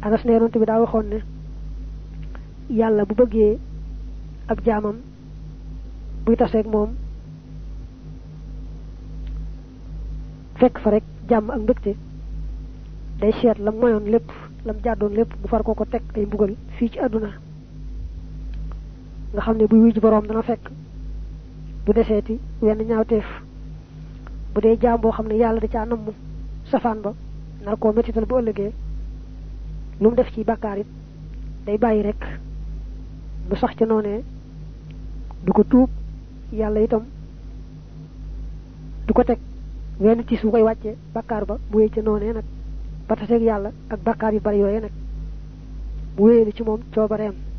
Anas ne yonent bi daa waxoon ne yàlla bu bëggee ab jaamam buy taseeg moom fekk fa rek jàmm ak mbégte day seet lam moyoon lépp lam jàddoon lépp bu far ko teg ay mbugal fii ci àdduna nga xam ne buy wuy ji boroom dana fekk du deseeti wenn ñaawteef bu dee jaam boo xam ne yàlla da caa namm safaan ba nar koo mettital bu ëllëgee lu mu def ci bàkkaar it day bàyyi rek mu sax ca noonee du ko tuub yàlla itam du ko teg wenn tiis bu koy wàcce bàkkaar ba mu wéy ca noonee nag ba taseeg yàlla ak bàkkaar yu bari yooye nag mu wéyali ci moom coobareem